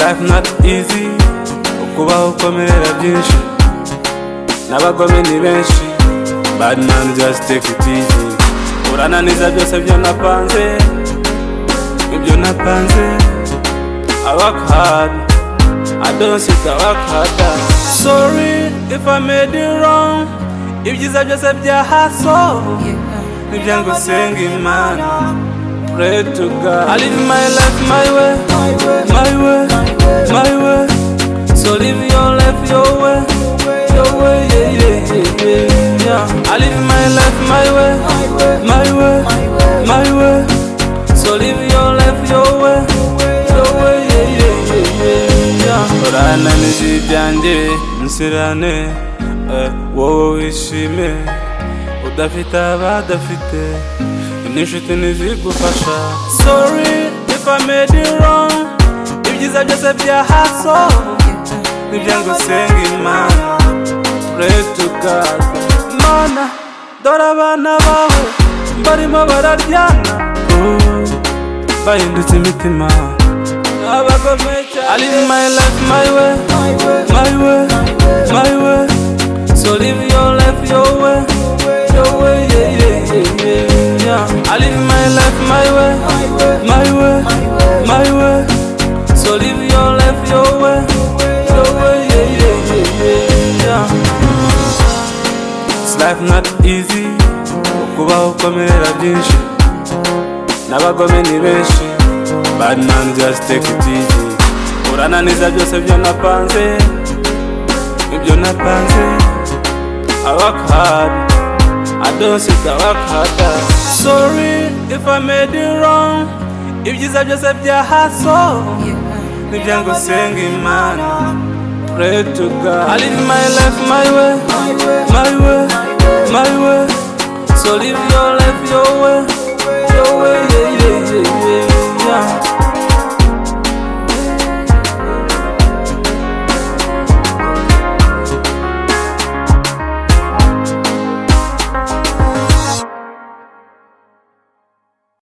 life not easy, ukubaho ukomerera byinshi, n'abagome ni benshi, bad man just take it easy. Urananiza byose byo napanze, ibyo napanze. I work hard, I don't sit, I work harder. Sorry if I made it wrong, ibyiza byose bya haso, nibyango senga Imana. Pray to God. I live my life my way, my way, my way. So live your life your way, yeah, yeah, yeah, yeah. I live my life my way, my way, my way. So live your life your way, yeah, yeah, yeah, yeah. Orana nijibyanjye nsirane, wowe wishime, udafite abadafite, n'inshuti nizigufasha. Sorry if I made it wrong, ibyiza byose bya haso, nibyango senga Imana. Pray to God. Mana dore abana bawe barimo bararyana, bahindutse imitima abagome cyane. I live my life my way, my way, my way. So live your life your way, yeah, yeah, yeah, yeah. I live my life my way, my way, my way. So live your life your way, yeah, yeah, yeah, yeah. It's life not easy, ukubaho ukomerera byinshi, n'abagome ni benshi, bad man just take it easy. Urananiza byose byo napanze, ibyo napanze. I work hard, I don't sit, I work harder. Sorry if I made it wrong, ibyiza byose bya haso, nibyango senga Imana. Pray to God. I live my life my way, my way, my way. So live your life your way.